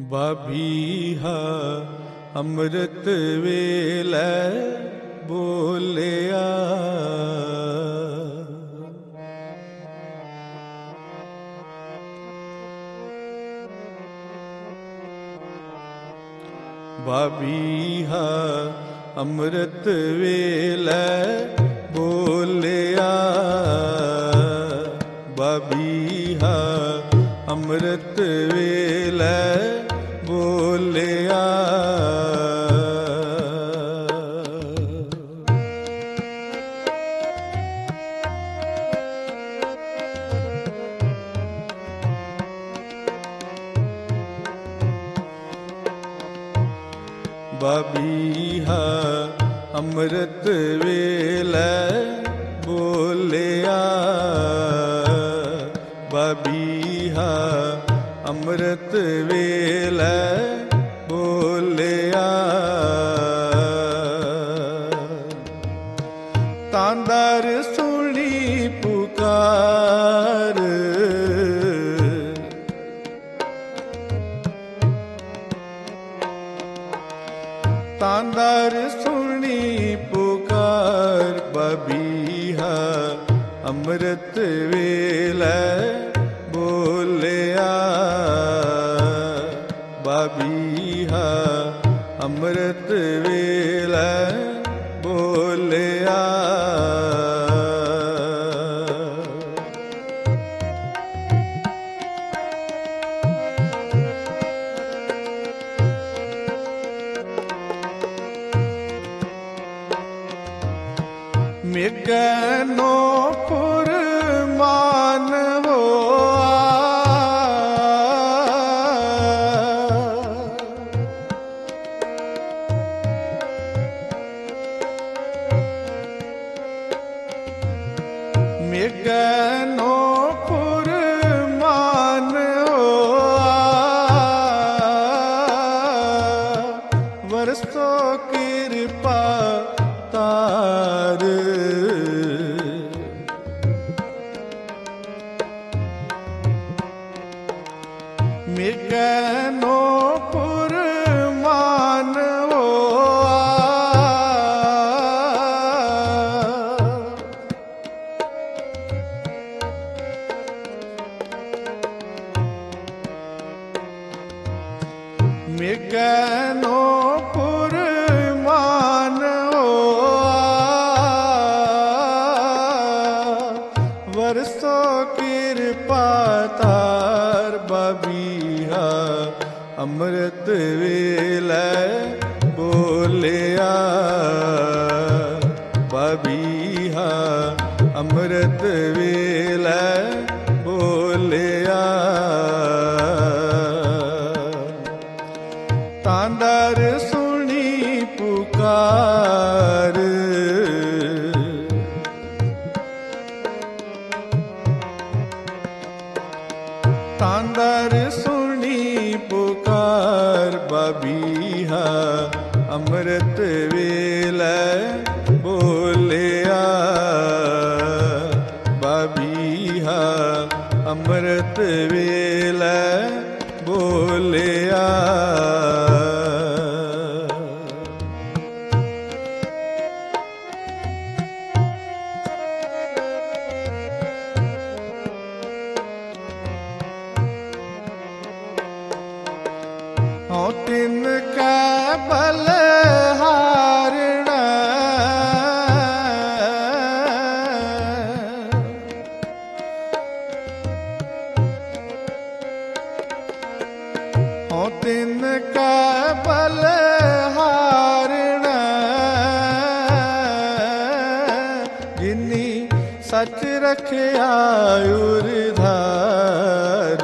ਬਾਬੀਹਾ ਅੰਮ੍ਰਿਤ ਵੇਲੇ ਬੋਲਿਆ। ਬਾਬੀਹਾ ਅੰਮ੍ਰਿਤ ਵੇਲੇ ਬੋਲਿਆ। ਬਾਬੀਹਾ ਅੰਮ੍ਰਿਤ ਵੇਲੇ ਬੋਲਿਆ। ਬਾਬੀਹਾ ਅੰਮ੍ਰਿਤ ਵੇਲੇ ਬੋਲਿਆ। ਬਾਬੀਹਾ ਅੰਮ੍ਰਿਤ ਵੇਲੇ ਬੋਲਿਆ। ਤਾਂਦਰ ਸੁਣੀ ਪੁਕਾਰ। ਤਾਂਦਰ ਸੁਣੀ ਪੁਕਾਰ। ਬਾਬੀਹਾ ਅੰਮ੍ਰਿਤ ਵੇਲੇ ਬੋਲਿਆ। ਬਾਬੀਹਾ ਅੰਮ੍ਰਿਤ ਵੇਲੇ ਬੋਲਿਆ। ਮਿਗਨੋ ਫੁਰਮਾਨ ਹੋਆ। ਮਿਗਨੋ ਫੁਰਮਾਨ ਹੋਆ। ਵਰਸੋ ਕਿਰਪਾ ਤਾਰ। ਮਿਗਨੋ ਫੁਰਮਾਨ ਹੋਆ। ਮਿਗਨੋ ਫੁਰਮਾਨ ਹੋਆ। ਵਰਸੋ ਕਿਰਪਾ ਤਾਰ। ਬਾਬੀਹਾ ਅੰਮ੍ਰਿਤ ਵੇਲੇ ਬੋਲਿਆ। ਬਾਬੀਹਾ ਅੰਮ੍ਰਿਤ ਵੇਲੇ ਬੋਲਿਆ। ਤਾਂਦਰ ਸੁਣੀ ਪੁਕਾਰ। ਤਾਂਦਰ ਸੁਣੀ ਪੁਕਾਰ। ਬਾਬੀਹਾ ਅੰਮ੍ਰਿਤ ਵੇਲੇ ਬੋਲਿਆ। ਬਾਬੀਹਾ ਅੰਮ੍ਰਿਤ ਵੇਲੇ ਬੋਲਿਆ। ਹਉ ਤਿਨ ਕੈ ਬਲਿਹਾਰਣ। ਹਉ ਤਿਨ ਕੈ ਬਲਿਹਾਰਣ। ਜਿਨੀ ਸੱਚ ਰਖਿਆ ਉਰਧਾਰ।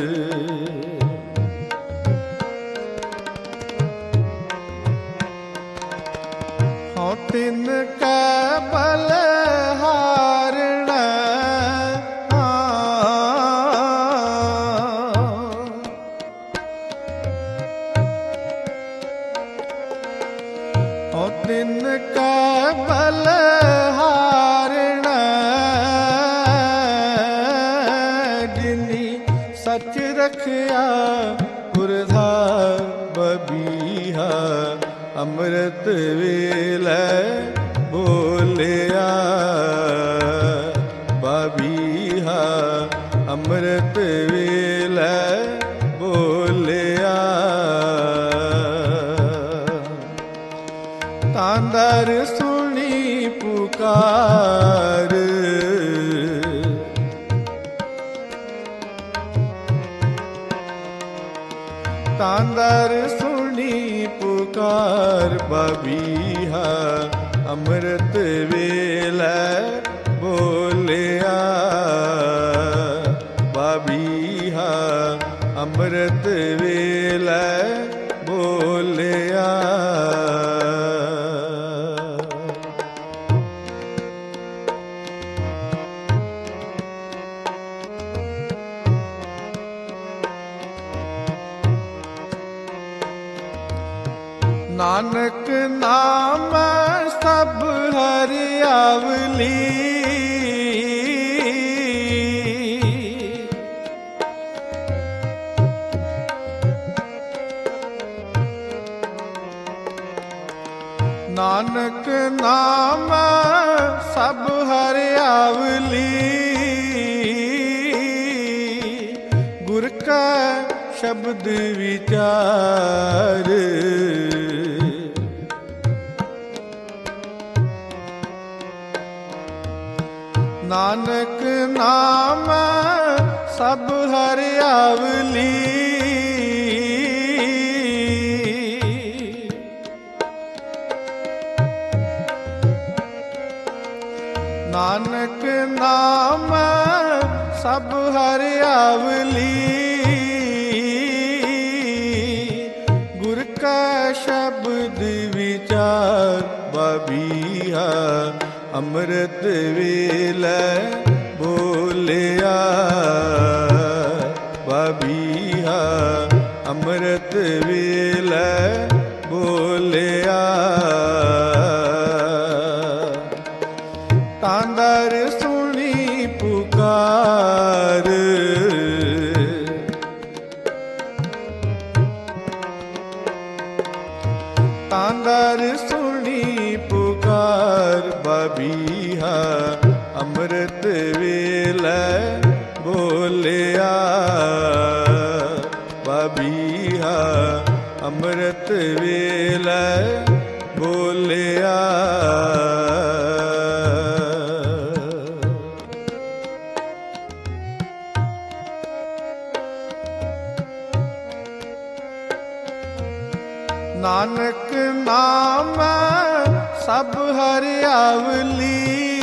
ਹਉ ਤਿਨ ਕੈ ਬਲਿਹਾਰਣ। ਹਉ ਤਿਨ ਕੈ ਬਲਿਹਾਰਣ। ਅੰਮ੍ਰਿਤ ਵੇਲੇ ਬੋਲਿਆ ਬਾਬੀਹਾ ਅੰਮ੍ਰਿਤ ਵੇਲੇ ਬੋਲਿਆ ਤਾਂਦਰ ਸੁਣੀ ਪੁਕਾਰ ਤਾਂਦਰ ਸੁਣੀ ਪੁਕਾਰ ਬਾਬੀਹਾ ਅੰਮ੍ਰਿਤ ਵੇਲੇ ਬੋਲਿਆ ਬਾਬੀਹਾ ਅੰਮ੍ਰਿਤ ਵੇਲੇ ਬੋਲਿਆ ਨਾਨਕ ਨਾਮ ਸਭ ਹਰਿਆਵਲੀ ਨਾਨਕ ਨਾਮ ਸਭ ਹਰਿਆਵਲੀ ਗੁਰ ਕਾ ਸ਼ਬਦ ਵਿਚਾਰ ਨਾਨਕ ਨਾਮ ਸਭ ਹਰਿਆਵਲੀ ਨਾਨਕ ਨਾਮ ਸਭ ਹਰਿਆਵਲੀ ਗੁਰ ਕਾ ਸ਼ਬਦ ਵਿਚਾਰ ਬਾਬੀਹਾ ਅੰਮ੍ਰਿਤ ਵੇਲੇ ਬੋਲਿਆ ਬਾਬੀਹਾ ਅੰਮ੍ਰਿਤ ਵੇਲੇ ਬੋਲਿਆ ਤਾਂਦਰ ਸੁਣੀ ਪੁਕਾਰ ਤਾਂਦਰ ਸੁਣੀ ਪੁਕਾਰ ਬਾਬੀਹਾ ਅੰਮ੍ਰਿਤ ਵੇਲੇ ਬੋਲਿਆ ਬਾਬੀਹਾ ਅੰਮ੍ਰਿਤ ਵੇਲੇ ਬੋਲਿਆ ਨਾਨਕ ਨਾਮ ਸਭ ਹਰਿਆਵਲੀ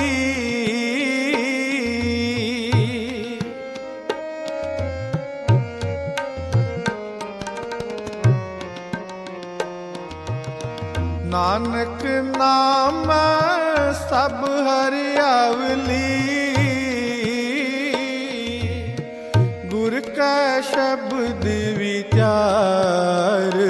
ਨਾਨਕ ਨਾਮ ਸਭ ਹਰਿਆਵਲੀ ਗੁਰ ਕਾ ਸ਼ਬਦ ਵਿਚਾਰ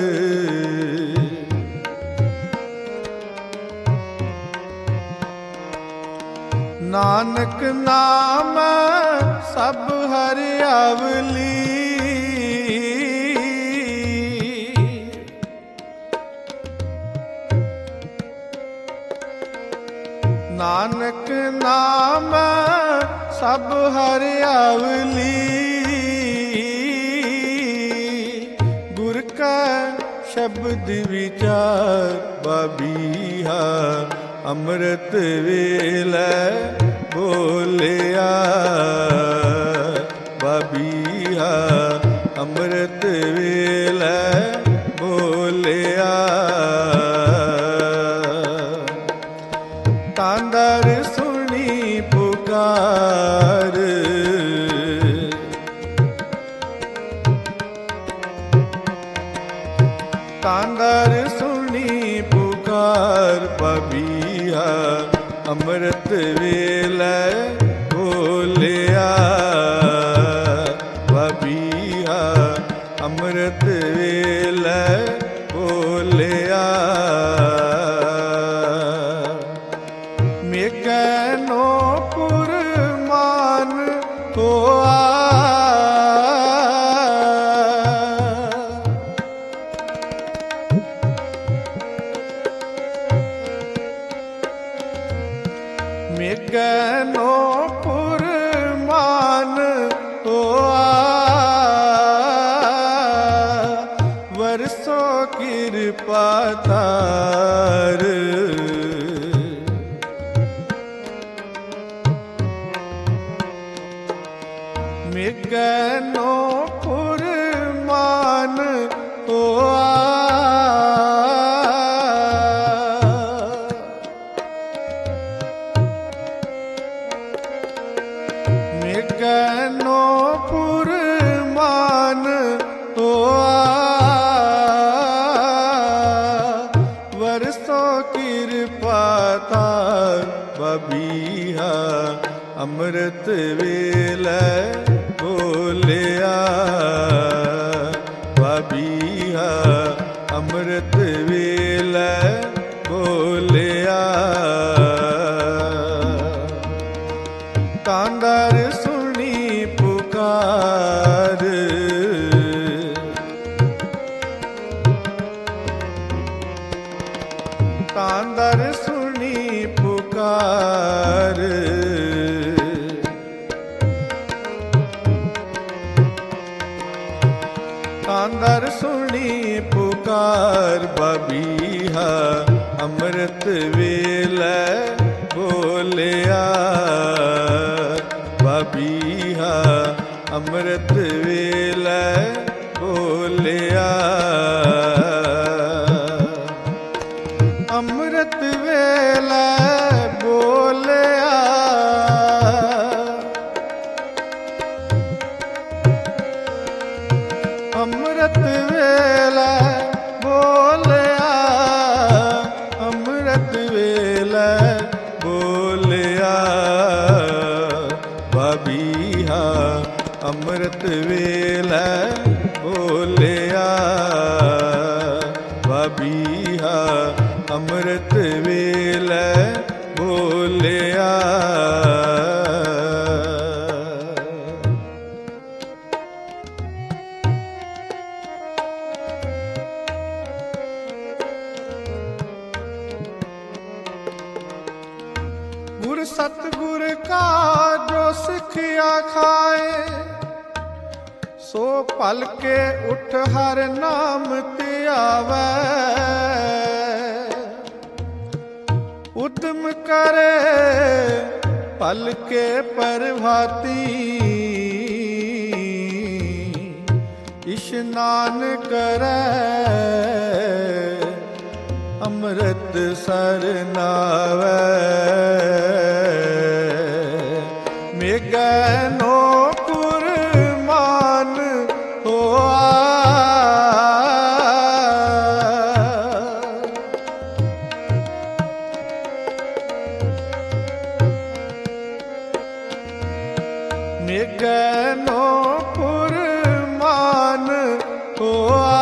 ਨਾਨਕ ਨਾਮ ਸਭ ਹਰਿਆਵਲੀ ਨਾਨਕ ਨਾਮ ਸਭ ਹਰਿਆਵਲੀ ਗੁਰ ਕਾ ਸ਼ਬਦ ਵਿਚਾਰ ਬਾਬੀਹਾ ਅੰਮ੍ਰਿਤ ਵੇਲੇ ਬੋਲਿਆ ਬਾਬੀਹਾ ਅੰਮ੍ਰਿਤ ਵੇਲੇ ਬੋਲਿਆ ਤਾਂਦਰ ਸੁਣੀ ਪੁਕਾਰ ਤਾਂਦਰ ਸੁਣੀ ਪੁਕਾਰ ਬਾਬੀਹਾ ਅੰਮ੍ਰਿਤ ਵੇਲੇ ਬੋਲਿਆ ਬਾਬੀਹਾ ਅੰਮ੍ਰਿਤ ਵੇਲੇ ਬੋਲਿਆ ਮੇਘਨੋ ਪੁਰਮਾਨ ਹੋਆ ਮੇਘਨੋ ਪੁਰਮਾਨ ਹੋਆ ਵਰਸੋ ਕਿਰਪਾ ਤਾਰ ਮੇਘਨੋ ਪੁਰਮਾਨ ਹੋਆ ਮੇਘਨੋ ਪੁਰਮਾਨ ਹੋਆ ਵਰਸੋ ਕਿਰਪਾ ਤਾਰ ਬਬੀਹਾ ਅੰਮ੍ਰਿਤ ਵੇਲੇ ਬੋਲਿਆ ਬਬੀਹਾ ਅੰਮ੍ਰਿਤ ਵੇਲੇ ਬੋਲਿਆ ਤਾਂਦਰ ਸੁਣੀ ਪੁਕਾਰ ਤਾਂਦਰ ਸੁਣੀ ਪੁਕਾਰ ਤਾਂਦਰ ਸੁਣੀ ਪੁਕਾਰ ਬਬੀਹਾ ਅੰਮ੍ਰਿਤ ਵੇਲੇ ਬੋਲਿਆ ਬਬੀਹਾ ਅੰਮ੍ਰਿਤ ਵੇਲੇ ਬੋਲਿਆ ਅੰਮ੍ਰਿਤ ਵੇਲੇ ਬੋਲਿਆ ਅੰਮ੍ਰਿਤ ਵੇਲੇ ਬੋਲਿਆ ਅੰਮ੍ਰਿਤ ਵੇਲੇ ਬੋਲਿਆ ਬਬੀਹਾ ਅੰਮ੍ਰਿਤ ਵੇਲੇ ਬੋਲਿਆ ਬਬੀਹਾ ਅੰਮ੍ਰਿਤ ਵੇਲੇ ਬੋਲਿਆ ਗੁਰ ਸਤਿਗੁਰ ਕਾ ਜੋ ਸਿੱਖਿਆ ਖਾਏ ਸੋ ਭਲ ਕੇ ਉਠ ਹਰ ਨਾਮ ਤੇ ਆਵੈ ਉਦਮ ਕਰੇ ਭਲ ਕੇ ਪ੍ਰਭਾਤੀ ਇਸ਼ਨਾਨ ਕਰੈ ਅੰਮ੍ਰਿਤ ਸਰ ਨਾਵੈ ਮੇਘਨੋ ਪੁਰਮਾਨ ਹੋਆ ਮੇਘਨੋ ਪੁਰਮਾਨ ਹੋਆ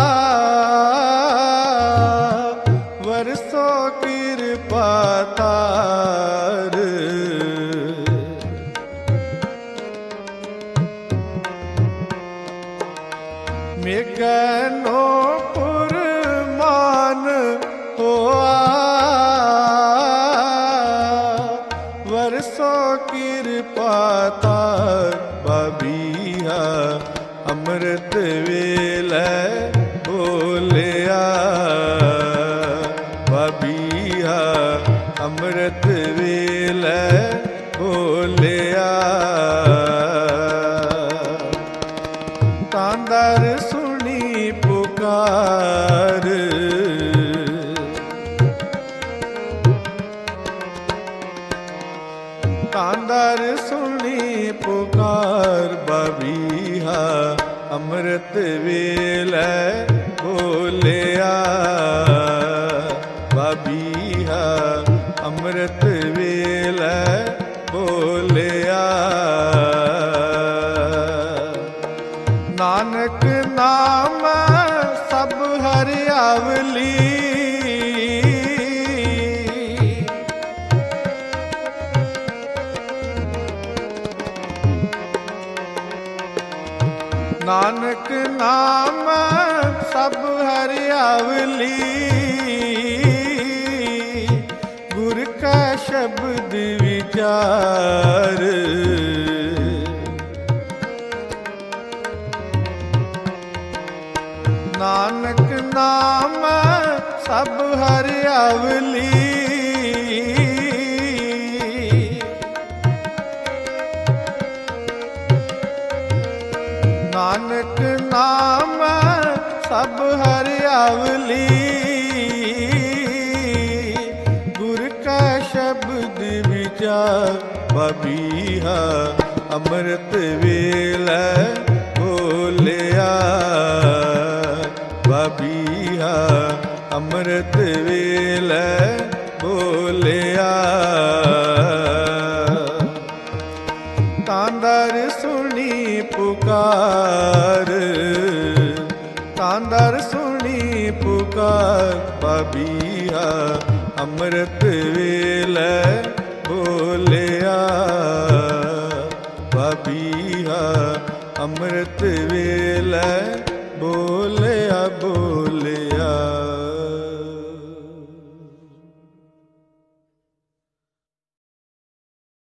ਵਰਸੋ ਕਿਰਪਾ ਤਾਰ ਮੇਘਨੋ ਪੁਰਮਾਨ ਹੋਆ ਵਰਸੋ ਕਿਰਪਾ ਤਾਰ ਬਬੀਹਾ ਅੰਮ੍ਰਿਤ ਵੇਲੇ ਬੋਲਿਆ ਬਬੀਹਾ ਅੰਮ੍ਰਿਤ ਵੇਲੇ ਬੋਲਿਆ ਤਾਂਦਰ ਸੁਣੀ ਪੁਕਾਰ ਤਾਂਦਰ ਸੁਣੀ ਪੁਕਾਰ ਬਬੀਹਾ ਅੰਮ੍ਰਿਤ ਵੇਲੇ ਬੋਲਿਆ ਬਬੀਹਾ ਅੰਮ੍ਰਿਤ ਵੇਲੇ ਬੋਲਿਆ ਨਾਨਕ ਨਾਮ ਸਭ ਹਰਿਆਵਲੀ ਨਾਨਕ ਨਾਮ ਸਭ ਹਰਿਆਵਲੀ ਵਿਚਾਰ। ਨਾਨਕ ਨਾਮ ਸਭ ਹਰਿਆਵਲੀ, ਨਾਨਕ ਨਾਮ ਸਭ ਹਰਿਆਵਲੀ। ਗੁਰ ਕਾ ਸ਼ਬਦ ਵਿਚਾਰ ਬਬੀਹਾ, ਅੰਮ੍ਰਿਤ ਵੇਲੇ ਬੋਲਿਆ। ਬਬੀਹਾ ਅੰਮ੍ਰਿਤ ਵੇਲੇ ਬੋਲਿਆ। ਤਾਂਦਰ ਸੁਣੀ ਪੁਕਾਰ, ਤਾਂਦਰ ਸੁਣੀ ਪੁਕਾਰ। ਬਬੀਹਾ ਅੰਮ੍ਰਿਤ ਵੇਲੇ ਬੋਲਿਆ। ਬਬੀਹਾ ਅੰਮ੍ਰਿਤ ਵੇਲੇ ਬੋਲਿਆ ਬੋਲਿਆ।